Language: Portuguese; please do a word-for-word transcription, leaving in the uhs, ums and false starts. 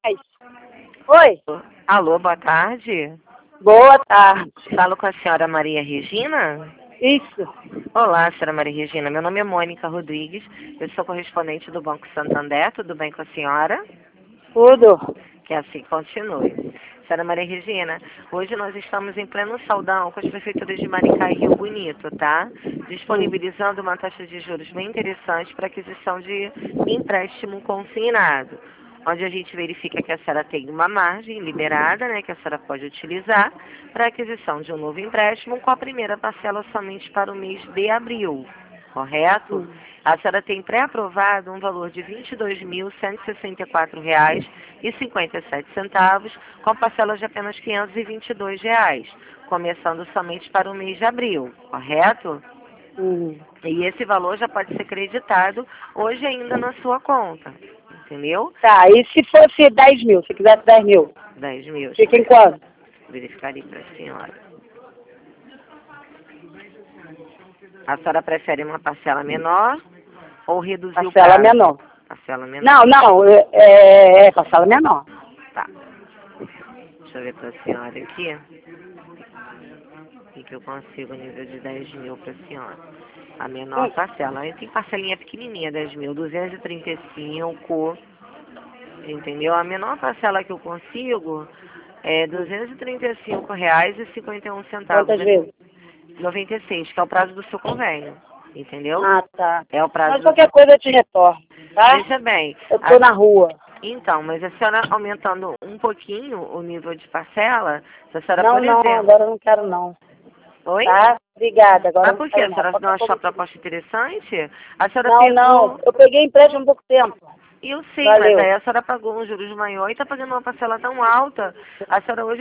Oi. Alô, boa tarde. Boa tarde. Falo com a senhora Maria Regina? Isso. Olá, senhora Maria Regina. Meu nome é Mônica Rodrigues. Eu sou correspondente do Banco Santander. Tudo bem com a senhora? Tudo. Que assim continue. Senhora Maria Regina, hoje nós estamos em pleno saudão com as prefeituras de Maricá e Rio Bonito, tá? Disponibilizando uma taxa de juros bem interessante para aquisição de empréstimo consignado, onde a gente verifica que a senhora tem uma margem liberada, né, que a senhora pode utilizar para aquisição de um novo empréstimo com a primeira parcela somente para o mês de abril, correto? Hum. A senhora tem pré-aprovado um valor de vinte e dois mil cento e sessenta e quatro reais e cinquenta e sete centavos, com parcelas de apenas quinhentos e vinte e dois reais, começando somente para o mês de abril, correto? Hum. E esse valor já pode ser creditado hoje ainda na sua conta, entendeu? Tá, e se fosse dez mil, se quisesse dez mil? dez mil. Fica em quanto? Verificaria para a senhora. A senhora prefere uma parcela menor ou reduzir Parcela o prazo? menor. Parcela menor. Não, não, é, é, é parcela menor. Tá. Deixa eu ver para a senhora aqui. O que eu consigo nível de dez mil para a senhora. A menor Hum. parcela. Aí tem parcelinha pequenininha, dez mil, duzentos e trinta e cinco. Entendeu? A menor parcela que eu consigo é duzentos e trinta e cinco reais e cinquenta e um centavos. Quantas vezes? noventa e seis, que é o prazo do seu convênio. Entendeu? Ah, tá. É o prazo Mas do... qualquer coisa eu te retorno, tá? Veja bem. Eu tô a- na rua. Então, mas a senhora aumentando um pouquinho o nível de parcela, se a senhora, Não, por não, exemplo... agora eu não quero não. Oi? Tá? Obrigada, agora eu Mas não por quê? A quero não. senhora não Qualquer achou a coisa eu te- proposta interessante? A senhora Não, não, pegou... eu peguei empréstimo há pouco tempo. Eu sei, mas Valeu. aí a senhora pagou um juros maior e está pagando uma parcela tão alta. A senhora hoje